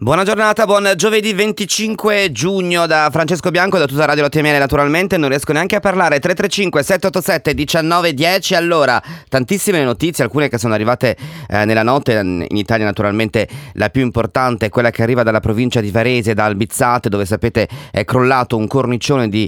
Buona giornata, buon giovedì 25 giugno da Francesco Bianco, da tutta Radio Latte Miele. Naturalmente non riesco neanche a parlare. 335 787 1910. Allora, tantissime notizie, alcune che sono arrivate nella notte. In Italia naturalmente la più importante è quella che arriva dalla provincia di Varese, da Albizzate, dove sapete è crollato un cornicione di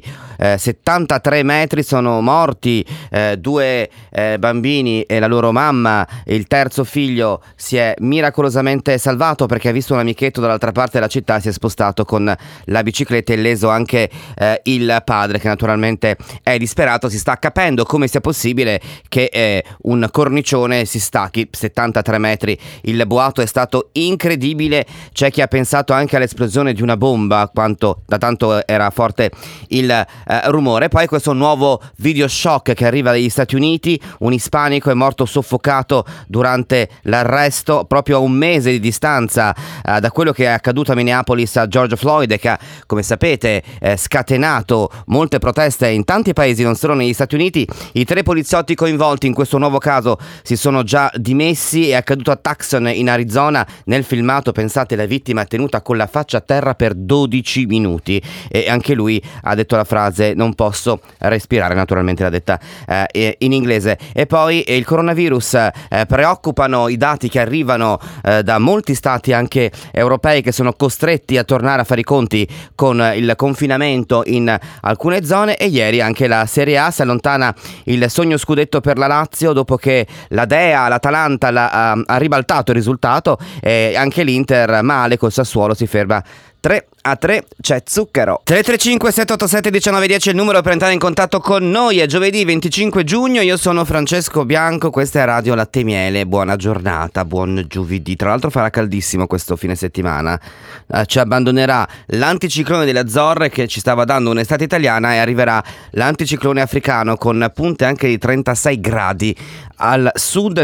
73 metri. Sono morti due bambini e la loro mamma. Il terzo figlio si è miracolosamente salvato perché ha visto un amichetto dall'altra parte della città, si è spostato con la bicicletta e leso anche il padre, che naturalmente è disperato. Si sta capendo come sia possibile che un cornicione si stacchi 73 metri. Il boato è stato incredibile, c'è chi ha pensato anche all'esplosione di una bomba, da tanto era forte il rumore. Poi questo nuovo video shock che arriva dagli Stati Uniti: un ispanico è morto soffocato durante l'arresto, proprio a un mese di distanza da quello che è accaduto a Minneapolis a George Floyd, che ha, come sapete, scatenato molte proteste in tanti paesi, non solo negli Stati Uniti. I 3 poliziotti coinvolti in questo nuovo caso si sono già dimessi. È accaduto a Tucson in Arizona. Nel filmato, pensate, la vittima è tenuta con la faccia a terra per 12 minuti e anche lui ha detto la frase "non posso respirare", naturalmente l'ha detta in inglese. E poi il coronavirus, preoccupano i dati che arrivano da molti stati anche europei, che sono costretti a tornare a fare i conti con il confinamento in alcune zone. E ieri anche la Serie A, si allontana il sogno scudetto per la Lazio dopo che la Dea, l'Atalanta ha ribaltato il risultato, e anche l'Inter male col Sassuolo si ferma 3-3, c'è zucchero. 335 787 1910 è il numero per entrare in contatto con noi. È giovedì 25 giugno, io sono Francesco Bianco, questa è Radio Latte Miele. Buona giornata, buon giovedì. Tra l'altro farà caldissimo questo fine settimana, ci abbandonerà l'anticiclone delle Azzorre che ci stava dando un'estate italiana, e arriverà l'anticiclone africano con punte anche di 36 gradi al sud,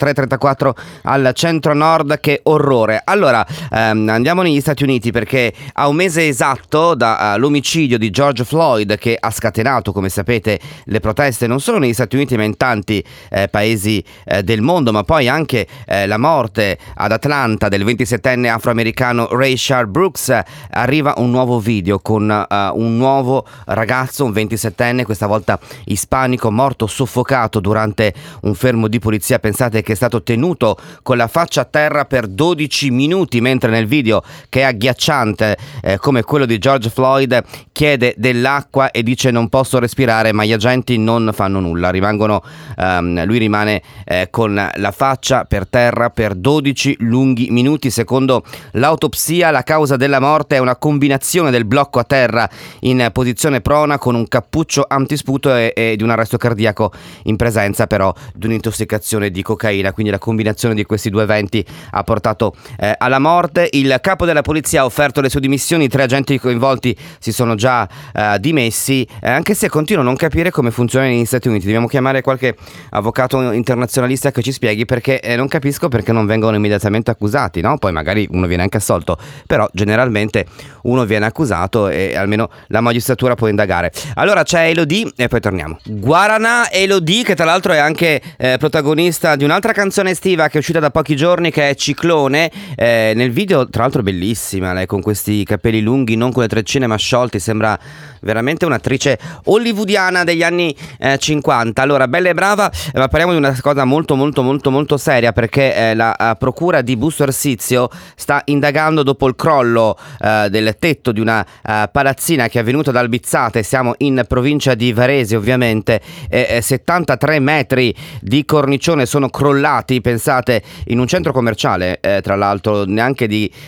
33-34 al centro-nord. Che orrore. Allora andiamo negli Stati Uniti, perché a un mese esatto dall'omicidio di George Floyd, che ha scatenato, come sapete, le proteste non solo negli Stati Uniti ma in tanti paesi del mondo, ma poi anche la morte ad Atlanta del 27enne afroamericano Rayshard Brooks, arriva un nuovo video con un nuovo ragazzo, un 27enne, questa volta ispanico, morto soffocato durante un fermo di polizia. Pensate che è stato tenuto con la faccia a terra per 12 minuti, mentre nel video, che è agghiacciante come quello di George Floyd, chiede dell'acqua e dice "non posso respirare", ma gli agenti non fanno nulla, lui rimane con la faccia per terra per 12 lunghi minuti. Secondo l'autopsia, la causa della morte è una combinazione del blocco a terra in posizione prona con un cappuccio antisputo e di un arresto cardiaco, in presenza però di un'intossicazione di cocaina. Quindi la combinazione di questi due eventi ha portato alla morte. Il capo della polizia ha offerto le sue dimissioni, 3 agenti coinvolti si sono già dimessi, anche se continuo a non capire come funziona negli Stati Uniti. Dobbiamo chiamare qualche avvocato internazionalista che ci spieghi, perché non capisco perché non vengono immediatamente accusati, no? Poi magari uno viene anche assolto, però generalmente uno viene accusato e almeno la magistratura può indagare. Allora c'è Elodie e poi torniamo. Guaraná Elodie, che tra l'altro è anche protagonista di un'altra canzone estiva che è uscita da pochi giorni, che è Ciclone. Nel video, tra l'altro, bellissima lei, con questi capelli lunghi, non con le treccine ma sciolti, sembra veramente un'attrice hollywoodiana degli anni 50. Allora, bella e brava, ma parliamo di una cosa molto molto molto molto seria, perché la procura di Busto Arsizio sta indagando dopo il crollo del tetto di una palazzina che è avvenuto ad Albizzate. Siamo in provincia di Varese, ovviamente. 73 metri di cornicione sono crollati, pensate, in un centro commerciale, tra l'altro neanche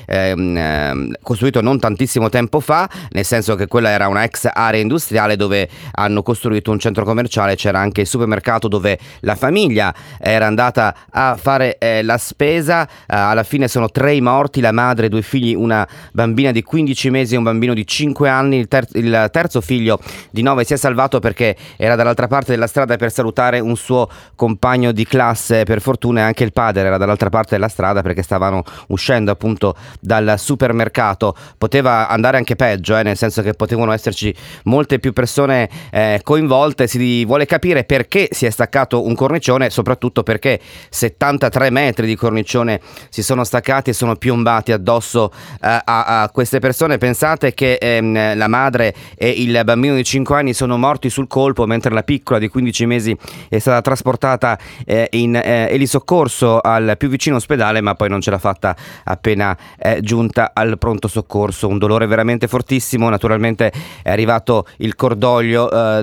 costruito non tantissimo tempo fa, nel senso che quella era una ex area industriale dove hanno costruito un centro commerciale. C'era anche il supermercato dove la famiglia era andata a fare la spesa. Alla fine sono 3 i morti, la madre, 2 figli, una bambina di 15 mesi e un bambino di 5 anni. Il terzo figlio di 9 si è salvato perché era dall'altra parte della strada per salutare un suo compagno di classe. Per fortuna anche il padre era dall'altra parte della strada perché stavano uscendo appunto dal supermercato. ricordato, poteva andare anche peggio, nel senso che potevano esserci molte più persone coinvolte. Si vuole capire perché si è staccato un cornicione, soprattutto perché 73 metri di cornicione si sono staccati e sono piombati addosso a queste persone. Pensate che la madre e il bambino di 5 anni sono morti sul colpo, mentre la piccola di 15 mesi è stata trasportata in elisoccorso al più vicino ospedale, ma poi non ce l'ha fatta appena giunta al pronto soccorso. Un dolore veramente fortissimo. Naturalmente è arrivato il cordoglio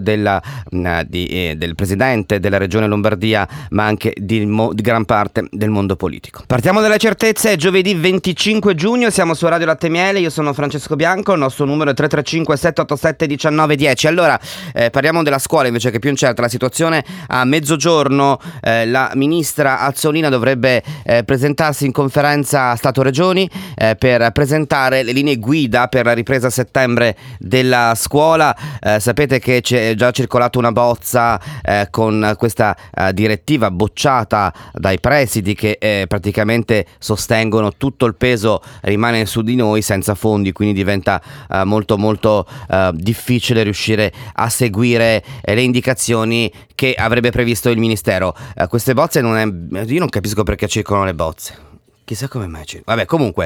del presidente della regione Lombardia, ma anche di gran parte del mondo politico. Partiamo dalle certezze. È giovedì 25 giugno, siamo su Radio Latte e Miele, io sono Francesco Bianco, il nostro numero è 335 787 1910. Allora parliamo della scuola invece, che è più incerta la situazione. A mezzogiorno la ministra Azzolina dovrebbe presentarsi in conferenza Stato-Regioni per presentare le linee guida per la ripresa a settembre della scuola. Sapete che c'è già circolato una bozza con questa direttiva bocciata dai presidi, che praticamente sostengono tutto il peso rimane su di noi senza fondi, quindi diventa molto difficile riuscire a seguire le indicazioni che avrebbe previsto il ministero. Queste bozze io non capisco perché circolano le bozze. Chissà come mai. Vabbè, comunque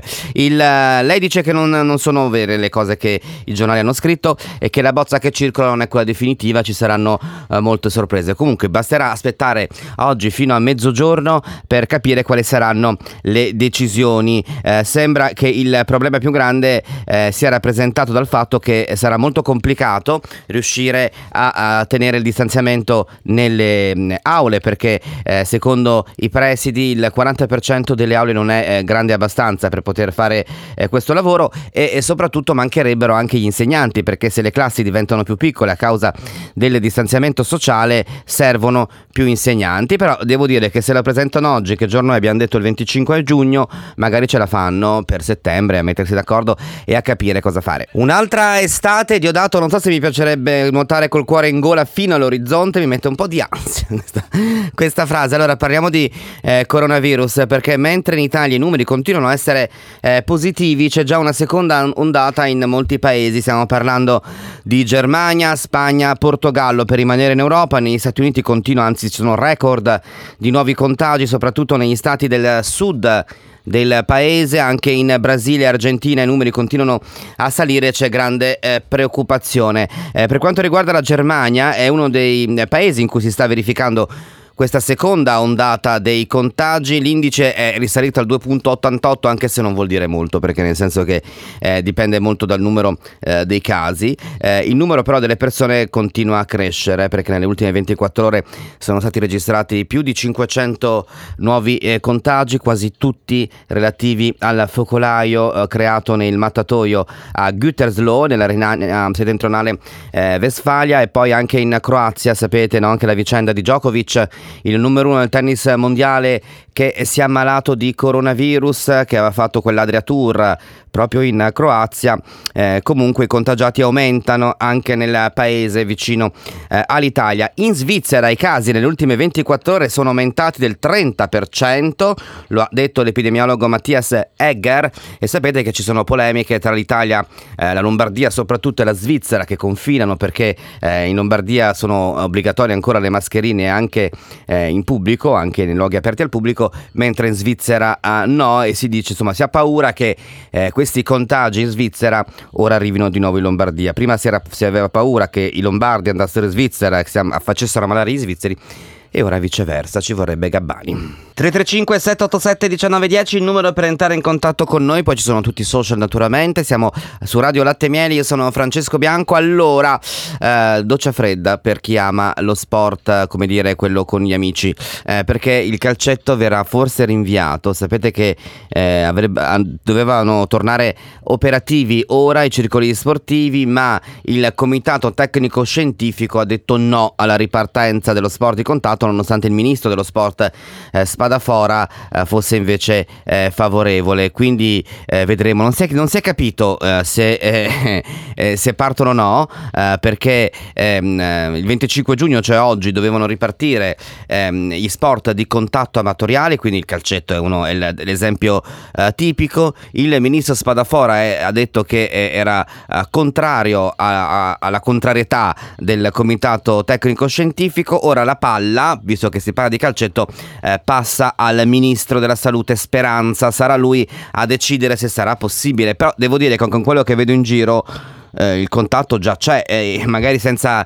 lei dice che non sono vere le cose che i giornali hanno scritto e che la bozza che circola non è quella definitiva, ci saranno molte sorprese. Comunque basterà aspettare oggi fino a mezzogiorno per capire quali saranno le decisioni. Sembra che il problema più grande sia rappresentato dal fatto che sarà molto complicato riuscire a tenere il distanziamento nelle aule, perché secondo i presidi il 40% delle aule non è grande abbastanza per poter fare questo lavoro, e soprattutto mancherebbero anche gli insegnanti, perché se le classi diventano più piccole a causa del distanziamento sociale servono più insegnanti. Però devo dire che se la presentano oggi, che giorno è? Abbiamo detto il 25 giugno, magari ce la fanno per settembre a mettersi d'accordo e a capire cosa fare. Un'altra estate, Diodato, non so se mi piacerebbe nuotare col cuore in gola fino all'orizzonte, mi mette un po' di ansia questa frase. Allora parliamo di coronavirus, perché mentre in Italia i numeri continuano a essere positivi, c'è già una seconda ondata in molti paesi. Stiamo parlando di Germania, Spagna, Portogallo per rimanere in Europa. Negli Stati Uniti continua, anzi ci sono record di nuovi contagi, soprattutto negli stati del sud del paese. Anche in Brasile e Argentina i numeri continuano a salire, c'è grande preoccupazione. Per quanto riguarda la Germania, è uno dei paesi in cui si sta verificando questa seconda ondata dei contagi. L'indice è risalito al 2,88, anche se non vuol dire molto, perché nel senso che dipende molto dal numero dei casi. Il numero però delle persone continua a crescere, perché nelle ultime 24 ore sono stati registrati più di 500 nuovi contagi, quasi tutti relativi al focolaio creato nel mattatoio a Gütersloh, nella Renania settentrionale Westfalia, e poi anche in Croazia. Sapete, no? Anche la vicenda di Djokovic, il numero 1 del tennis mondiale, che si è ammalato di coronavirus, che aveva fatto quell'Adria Tour proprio in Croazia. Comunque i contagiati aumentano anche nel paese vicino all'Italia. In Svizzera i casi nelle ultime 24 ore sono aumentati del 30%, lo ha detto l'epidemiologo Matthias Egger, e sapete che ci sono polemiche tra l'Italia, la Lombardia soprattutto, e la Svizzera, che confinano, perché in Lombardia sono obbligatorie ancora le mascherine anche in pubblico, anche nei luoghi aperti al pubblico, mentre in Svizzera no, e si dice, insomma, si ha paura che questi contagi in Svizzera ora arrivino di nuovo in Lombardia. Prima si aveva paura che i lombardi andassero in Svizzera e che facessero ammalare gli svizzeri, e ora viceversa, ci vorrebbe Gabbani. 335 787 1910 il numero per entrare in contatto con noi. Poi ci sono tutti i social, naturalmente. Siamo su Radio Latte e Miele, io sono Francesco Bianco. Allora, doccia fredda per chi ama lo sport, come dire, quello con gli amici, perché il calcetto verrà forse rinviato. Sapete che dovevano tornare operativi ora i circoli sportivi, ma il comitato tecnico scientifico ha detto no alla ripartenza dello sport di contatto, blocco, nonostante il ministro dello sport Spadafora fosse invece favorevole. Quindi vedremo, non si è capito se partono o no, perché il 25 giugno, cioè oggi, dovevano ripartire gli sport di contatto amatoriali, quindi il calcetto è l'esempio tipico. Il ministro Spadafora ha detto che era contrario alla contrarietà del comitato tecnico scientifico. Ora la palla, visto che si parla di calcetto, passa al ministro della salute Speranza. Sarà lui a decidere se sarà possibile, però devo dire che con quello che vedo in giro il contatto già c'è, magari senza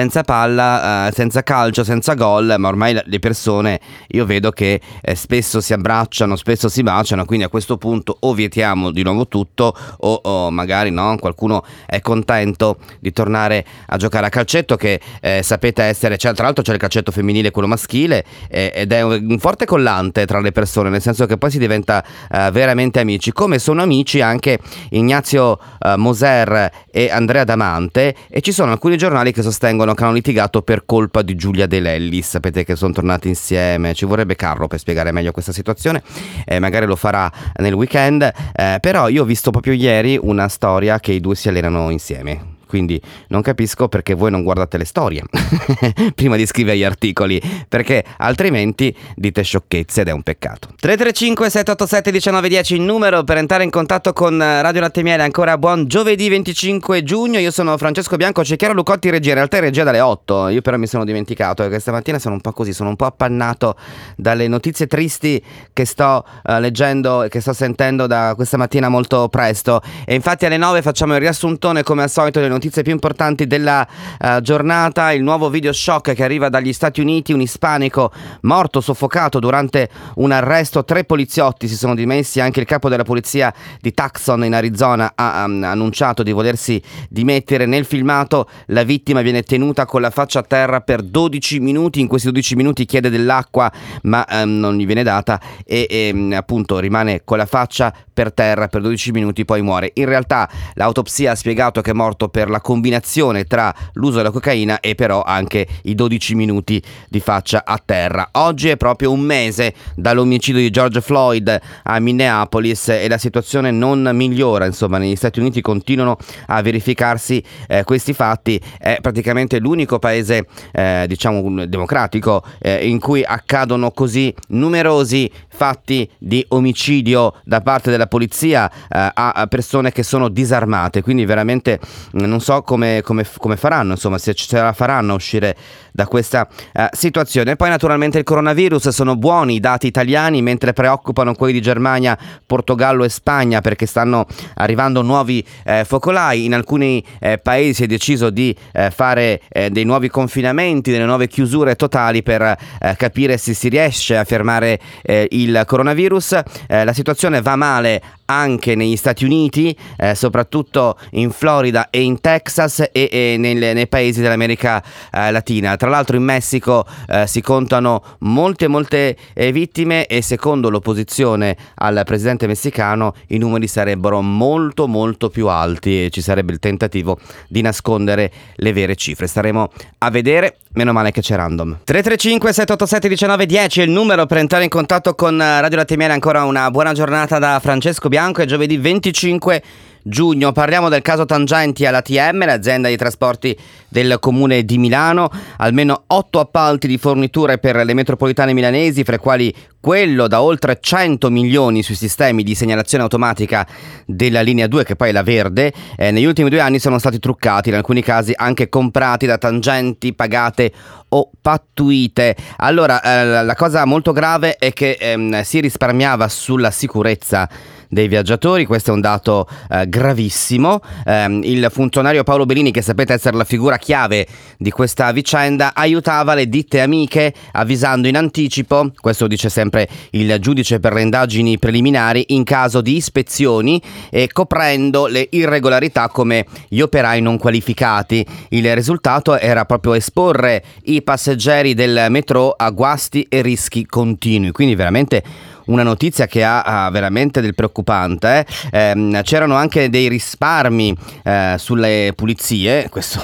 palla, senza calcio, senza gol, ma ormai le persone, io vedo che spesso si abbracciano, spesso si baciano, quindi a questo punto o vietiamo di nuovo tutto o magari no, qualcuno è contento di tornare a giocare a calcetto, che sapete essere, tra l'altro c'è il calcetto femminile e quello maschile, ed è un forte collante tra le persone, nel senso che poi si diventa veramente amici, come sono amici anche Ignazio Moser e Andrea Damante, e ci sono alcuni giornali che sostengono che hanno litigato per colpa di Giulia De Lellis. Sapete che sono tornati insieme, ci vorrebbe Carlo per spiegare meglio questa situazione, magari lo farà nel weekend, però io ho visto proprio ieri una storia che i due si allenano insieme. Quindi non capisco perché voi non guardate le storie prima di scrivere gli articoli, perché altrimenti dite sciocchezze ed è un peccato. 335 787 1910 il numero per entrare in contatto con Radio Latte e Miele. Ancora buon giovedì 25 giugno, io sono Francesco Bianco, c'è Chiara Lucotti in regia, in realtà è regia dalle 8, io però mi sono dimenticato che stamattina sono un po' così, sono un po' appannato dalle notizie tristi che sto leggendo e che sto sentendo da questa mattina molto presto, e infatti alle 9 facciamo il riassuntone come al solito delle notizie più importanti della giornata. Il nuovo video shock che arriva dagli Stati Uniti: un ispanico morto soffocato durante un arresto, 3 poliziotti si sono dimessi, anche il capo della polizia di Tucson in Arizona ha annunciato di volersi dimettere. Nel filmato la vittima viene tenuta con la faccia a terra per 12 minuti, in questi 12 minuti chiede dell'acqua ma non gli viene data e appunto rimane con la faccia per terra per 12 minuti, poi muore. In realtà l'autopsia ha spiegato che è morto per la combinazione tra l'uso della cocaina e però anche i 12 minuti di faccia a terra. Oggi è proprio un mese dall'omicidio di George Floyd a Minneapolis e la situazione non migliora, insomma negli Stati Uniti continuano a verificarsi questi fatti. È praticamente l'unico paese diciamo democratico in cui accadono così numerosi fatti di omicidio da parte della polizia a persone che sono disarmate, quindi veramente non so come faranno, insomma, se ce la faranno a uscire da questa situazione. E poi naturalmente il coronavirus, sono buoni i dati italiani mentre preoccupano quelli di Germania, Portogallo e Spagna, perché stanno arrivando nuovi focolai. In alcuni paesi si è deciso di fare dei nuovi confinamenti, delle nuove chiusure totali per capire se si riesce a fermare il coronavirus. La situazione va male anche negli Stati Uniti, soprattutto in Florida e in Texas e nei paesi dell'America Latina. Tra l'altro in Messico si contano molte vittime e secondo l'opposizione al presidente messicano i numeri sarebbero molto più alti e ci sarebbe il tentativo di nascondere le vere cifre. Staremo a vedere, meno male che c'è Random. 335 787 1910 è il numero per entrare in contatto con Radio Latte e Miele. Ancora una buona giornata da Francesco Bianco, è giovedì 25 giugno. Parliamo del caso Tangenti all'ATM, l'azienda di trasporti del comune di Milano. Almeno 8 appalti di forniture per le metropolitane milanesi, fra i quali quello da oltre 100 milioni sui sistemi di segnalazione automatica della linea 2, che poi è la verde. Negli ultimi 2 anni sono stati truccati, in alcuni casi anche comprati da Tangenti, pagate o pattuite. Allora, la cosa molto grave è che si risparmiava sulla sicurezza dei viaggiatori, questo è un dato gravissimo. Il funzionario Paolo Bellini, che sapete essere la figura chiave di questa vicenda, aiutava le ditte amiche avvisando in anticipo, questo dice sempre il giudice per le indagini preliminari, in caso di ispezioni e coprendo le irregolarità come gli operai non qualificati. Il risultato era proprio esporre i passeggeri del metro a guasti e rischi continui, quindi veramente una notizia che ha veramente del preoccupante. C'erano anche dei risparmi sulle pulizie, questo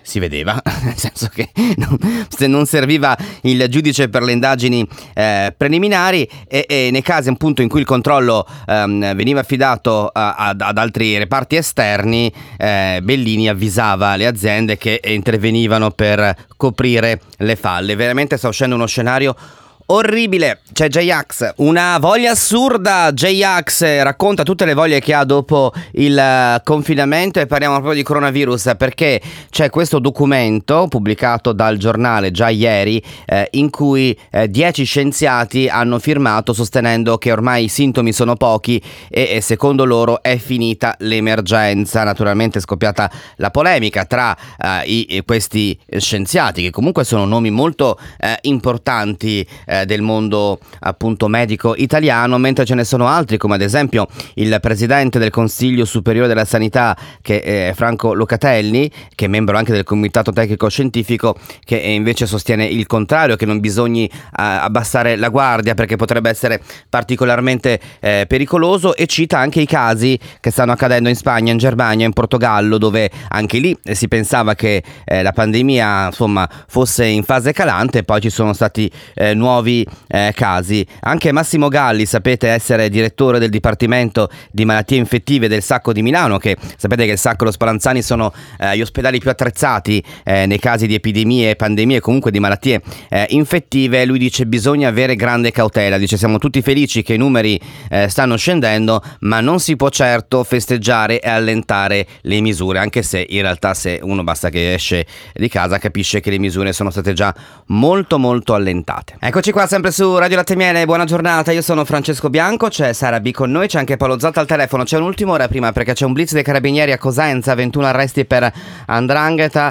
si vedeva, nel senso che se non serviva il giudice per le indagini preliminari e nei casi appunto in cui il controllo veniva affidato ad altri reparti esterni, Bellini avvisava le aziende che intervenivano per coprire le falle. Veramente sta uscendo uno scenario orribile. C'è J-Ax, una voglia assurda. J-Ax racconta tutte le voglie che ha dopo il confinamento e parliamo proprio di coronavirus perché c'è questo documento pubblicato dal giornale già ieri in cui 10 scienziati hanno firmato sostenendo che ormai i sintomi sono pochi e secondo loro è finita l'emergenza. Naturalmente è scoppiata la polemica tra questi scienziati che comunque sono nomi molto importanti del mondo appunto medico italiano, mentre ce ne sono altri come ad esempio il presidente del Consiglio Superiore della Sanità che è Franco Locatelli, che è membro anche del Comitato Tecnico Scientifico, che invece sostiene il contrario, che non bisogni abbassare la guardia perché potrebbe essere particolarmente pericoloso, e cita anche i casi che stanno accadendo in Spagna, in Germania, in Portogallo, dove anche lì si pensava che la pandemia insomma fosse in fase calante e poi ci sono stati nuovi casi. Anche Massimo Galli, sapete essere direttore del Dipartimento di Malattie Infettive del Sacco di Milano, che sapete che il Sacco e lo Spallanzani sono gli ospedali più attrezzati nei casi di epidemie, pandemie e comunque di malattie infettive. Lui dice bisogna avere grande cautela, dice siamo tutti felici che i numeri stanno scendendo, ma non si può certo festeggiare e allentare le misure, anche se in realtà se uno basta che esce di casa capisce che le misure sono state già molto allentate. Eccoci qua sempre su Radio Latte e Miele, buona giornata, io sono Francesco Bianco, c'è Sara B con noi, c'è anche Paolo Zotta al telefono. C'è un'ultima ora prima perché c'è un blitz dei carabinieri a Cosenza, 21 arresti per 'ndrangheta,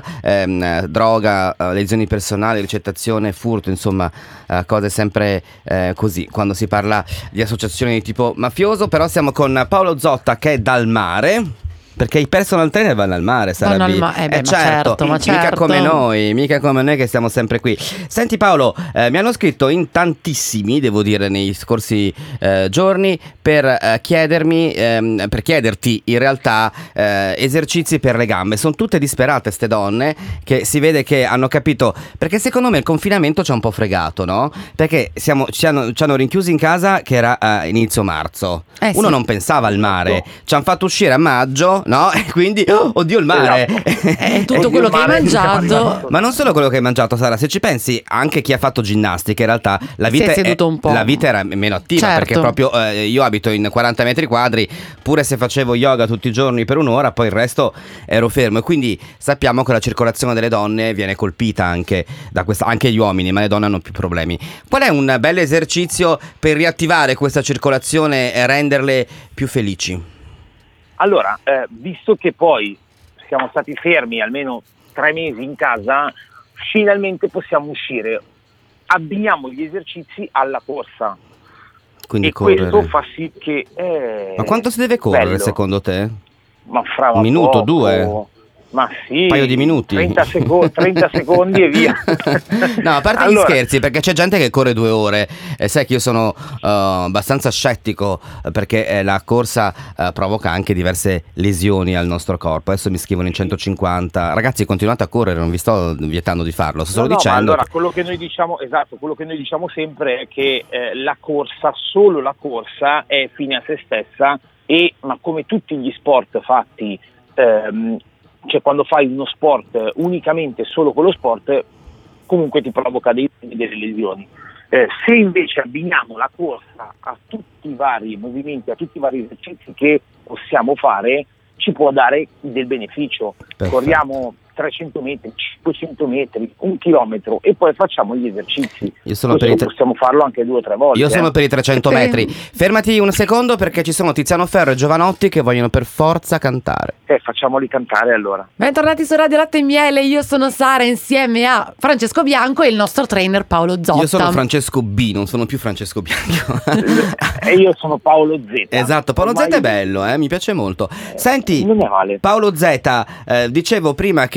droga, lesioni personali, ricettazione, furto, insomma cose sempre così quando si parla di associazioni di tipo mafioso. Però siamo con Paolo Zotta che è dal mare, perché i personal trainer vanno al mare, Sara B. Certo, mica come noi che stiamo sempre qui. Senti Paolo, mi hanno scritto in tantissimi, devo dire, nei scorsi giorni per chiederti in realtà esercizi per le gambe. Sono tutte disperate ste donne, che si vede che hanno capito, perché secondo me il confinamento ci ha un po' fregato, no? Perché ci hanno rinchiusi in casa che era inizio marzo. Uno non pensava al mare, ci hanno fatto uscire a maggio, no? E quindi oddio il mare, è tutto quello che hai mangiato. Ma non solo quello che hai mangiato, Sara, se ci pensi anche chi ha fatto ginnastica in realtà la vita la vita era meno attiva, certo. Perché proprio io abito in 40 metri quadri, pure se facevo yoga tutti i giorni per un'ora, poi il resto ero fermo, e quindi sappiamo che la circolazione delle donne viene colpita anche da questa, anche gli uomini, ma le donne hanno più problemi. Qual è un bel esercizio per riattivare questa circolazione e renderle più felici? Allora, visto che poi siamo stati fermi almeno 3 mesi in casa, finalmente possiamo uscire. Abbiniamo gli esercizi alla corsa. Quindi e correre. Questo fa sì che... Ma quanto si deve correre bello. Secondo te? Ma fra un minuto, poco. 2? Ma sì, un paio di minuti, 30 secondi e via. No, a parte gli scherzi, perché c'è gente che corre 2 ore e sai che io sono abbastanza scettico, perché la corsa provoca anche diverse lesioni al nostro corpo. Adesso mi scrivono in 150. Ragazzi, continuate a correre, non vi sto vietando di farlo, sto solo dicendo. Ma allora quello che noi diciamo, esatto, quello che noi diciamo sempre è che la corsa, solo la corsa è fine a se stessa, ma come tutti gli sport fatti, cioè quando fai uno sport unicamente solo quello sport, comunque ti provoca delle lesioni. Se invece abbiniamo la corsa a tutti i vari movimenti, a tutti i vari esercizi che possiamo fare, ci può dare del beneficio. Perfetto. Corriamo 300 metri, 500 metri, 1 chilometro e poi facciamo gli esercizi. Possiamo farlo anche 2 o 3 volte. Io sono per i 300 metri. Fermati un secondo, perché ci sono Tiziano Ferro e Giovanotti che vogliono per forza cantare. Facciamoli cantare allora. Bentornati su Radio Latte e Miele, io sono Sara insieme a Francesco Bianco e il nostro trainer Paolo Zotta. Io sono Francesco B, non sono più Francesco Bianco. E io sono Paolo Z. Esatto, Paolo Z è bello, mi piace molto. Senti, non è male. Paolo Z, dicevo prima che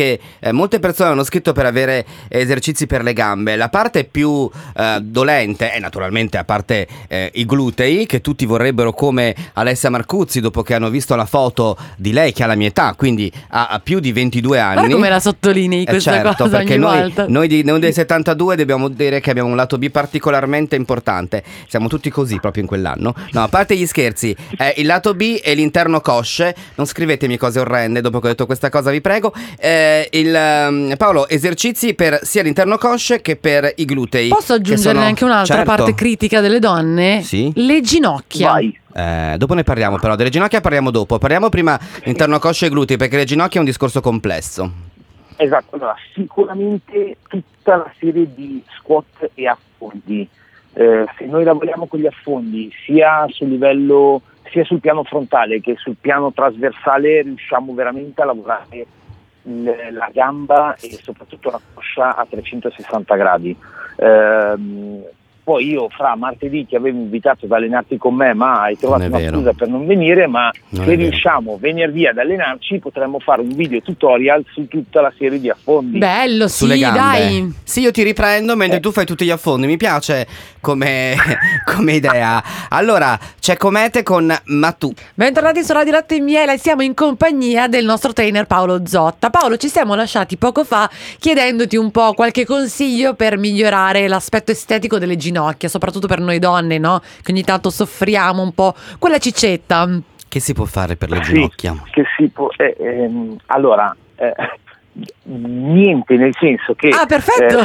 che molte persone hanno scritto per avere esercizi per le gambe. La parte più dolente è naturalmente, a parte i glutei, che tutti vorrebbero come Alessia Marcuzzi, dopo che hanno visto la foto di lei che ha la mia età, quindi ha più di 22 anni. Guarda come la sottolinei questa certo, cosa perché ogni noi, volta. noi dei 72 dobbiamo dire che abbiamo un lato B particolarmente importante. Siamo tutti così proprio in quell'anno. No, a parte gli scherzi, il lato B e l'interno cosce. Non scrivetemi cose orrende dopo che ho detto questa cosa, vi prego. Paolo, esercizi per sia l'interno cosce che per i glutei. Posso aggiungerne anche un'altra parte critica delle donne? Sì. Le ginocchia. Vai. Dopo ne parliamo, però delle ginocchia parliamo dopo. Parliamo prima interno cosce e glutei, perché le ginocchia è un discorso complesso. Esatto, allora sicuramente tutta la serie di squat e affondi. Se noi lavoriamo con gli affondi sia sul piano frontale che sul piano trasversale, riusciamo veramente a lavorare la gamba e soprattutto la coscia a 360 gradi. Poi io fra martedì ti avevo invitato ad allenarti con me, ma hai trovato una scusa per non venire, ma se riusciamo venerdì ad allenarci potremmo fare un video tutorial su tutta la serie di affondi. Bello, sulle sì, gambe. dai. Sì, io ti riprendo mentre tu fai tutti gli affondi. Mi piace come idea. Allora, c'è Comete con Matù. Bentornati su Radio Latte e Miele e siamo in compagnia del nostro trainer Paolo Zotta. Paolo, ci siamo lasciati poco fa chiedendoti un po' qualche consiglio per migliorare l'aspetto estetico delle ginocchia, soprattutto per noi donne, no? Che ogni tanto soffriamo un po' quella cicetta. Che si può fare per le ginocchia? Che si può, allora, niente, nel senso che perfetto.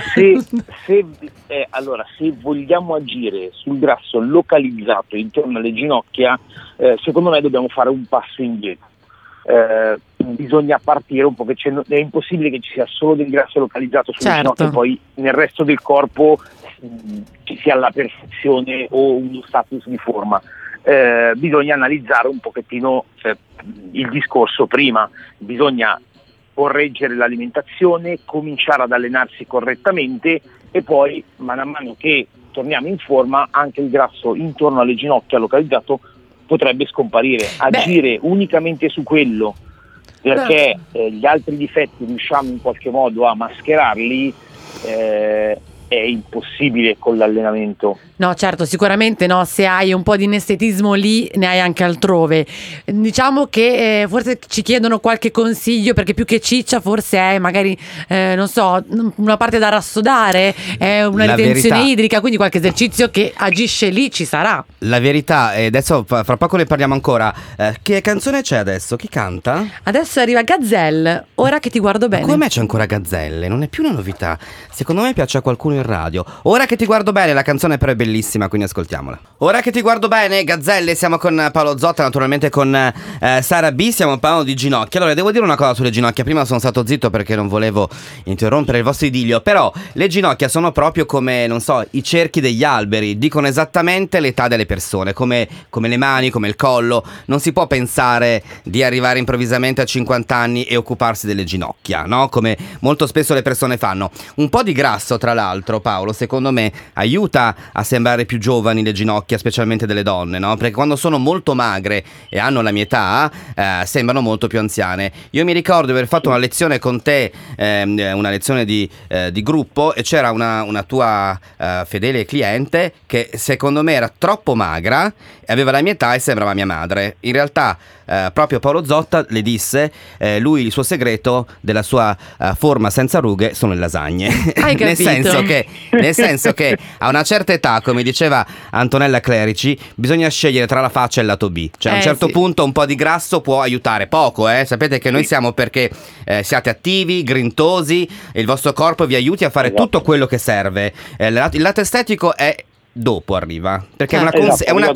se vogliamo agire sul grasso localizzato intorno alle ginocchia, secondo me dobbiamo fare un passo indietro. Bisogna partire un po', che è impossibile che ci sia solo del grasso localizzato sulle ginocchia e poi nel resto del corpo ci sia la perfezione o uno status di forma. Bisogna analizzare un pochettino il discorso prima, bisogna correggere l'alimentazione, cominciare ad allenarsi correttamente e poi man mano che torniamo in forma anche il grasso intorno alle ginocchia localizzato potrebbe scomparire. Agire unicamente su quello perché gli altri difetti riusciamo in qualche modo a mascherarli è impossibile con l'allenamento. No, certo, sicuramente no, se hai un po' di inestetismo lì ne hai anche altrove. Diciamo che forse ci chiedono qualche consiglio, perché più che ciccia forse è magari, non so, una parte da rassodare, è una ritenzione idrica, quindi qualche esercizio che agisce lì ci sarà. La verità, e adesso fra poco ne parliamo ancora, che canzone c'è adesso? Chi canta? Adesso arriva Gazelle, Ora che ti guardo bene. Ma come mai c'è ancora Gazzelle? Non è più una novità. Secondo me piace a qualcuno in radio. Ora che ti guardo bene, la canzone però è bellissima, quindi ascoltiamola. Ora che ti guardo bene, Gazzelle, siamo con Paolo Zotta, naturalmente con Sara B, stiamo parlando di ginocchia. Allora, devo dire una cosa sulle ginocchia. Prima sono stato zitto perché non volevo interrompere il vostro idillio, però le ginocchia sono proprio come, non so, i cerchi degli alberi, dicono esattamente l'età delle persone, come le mani, come il collo. Non si può pensare di arrivare improvvisamente a 50 anni e occuparsi delle ginocchia, no? Come molto spesso le persone fanno. Un po' di grasso, tra l'altro, Paolo, secondo me aiuta a sembrare più giovani le ginocchia, specialmente delle donne, no? Perché quando sono molto magre e hanno la mia età, sembrano molto più anziane. Io mi ricordo di aver fatto una lezione con te, una lezione di gruppo, e c'era una tua fedele cliente che secondo me era troppo magra e aveva la mia età e sembrava mia madre. In realtà proprio Paolo Zotta le disse, lui il suo segreto della sua forma senza rughe sono le lasagne. Hai capito? nel senso che a una certa età, come diceva Antonella Clerici, bisogna scegliere tra la faccia e il lato B. Cioè a un certo punto un po' di grasso può aiutare, poco, sapete che noi siamo perché siate attivi, grintosi e il vostro corpo vi aiuti a fare tutto quello che serve. Il lato estetico è dopo, arriva, perché è una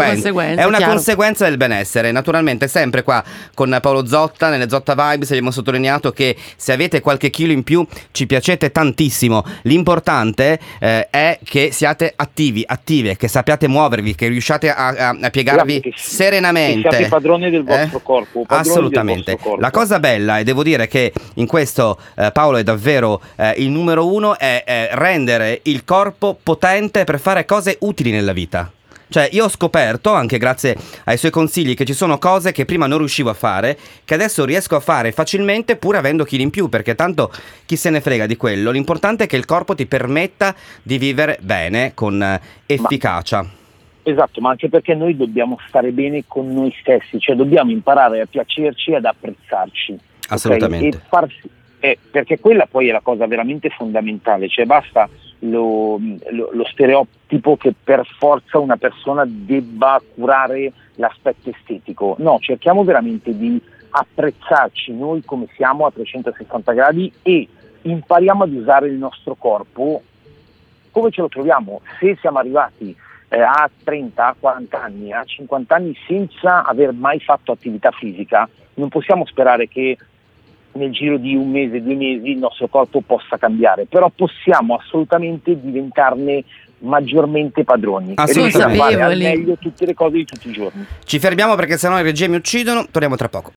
conseguenza del benessere. Naturalmente sempre qua con Paolo Zotta nelle Zotta Vibes abbiamo sottolineato che se avete qualche chilo in più ci piacete tantissimo. L'importante è che siate attive, che sappiate muovervi, che riusciate a piegarvi serenamente, che siate padroni del vostro corpo, assolutamente del vostro corpo. La cosa bella, e devo dire che in questo Paolo è davvero il numero uno, è rendere il corpo potente per fare cose utili nella vita. Cioè io ho scoperto, anche grazie ai suoi consigli, che ci sono cose che prima non riuscivo a fare, che adesso riesco a fare facilmente pur avendo chili in più, perché tanto chi se ne frega di quello. L'importante è che il corpo ti permetta di vivere bene, con efficacia. Esatto, ma anche perché noi dobbiamo stare bene con noi stessi, cioè dobbiamo imparare a piacerci e ad apprezzarci. Assolutamente. Okay? Perché quella poi è la cosa veramente fondamentale, cioè basta lo stereotipo che per forza una persona debba curare l'aspetto estetico. No, cerchiamo veramente di apprezzarci noi come siamo a 360 gradi e impariamo ad usare il nostro corpo come ce lo troviamo. Se siamo arrivati a 30, a 40 anni, a 50 anni senza aver mai fatto attività fisica, non possiamo sperare che nel giro di un mese, 2 mesi il nostro corpo possa cambiare, però possiamo assolutamente diventarne maggiormente padroni e riuscire a fare al meglio tutte le cose di tutti i giorni. Ci fermiamo perché sennò le regie mi uccidono, torniamo tra poco.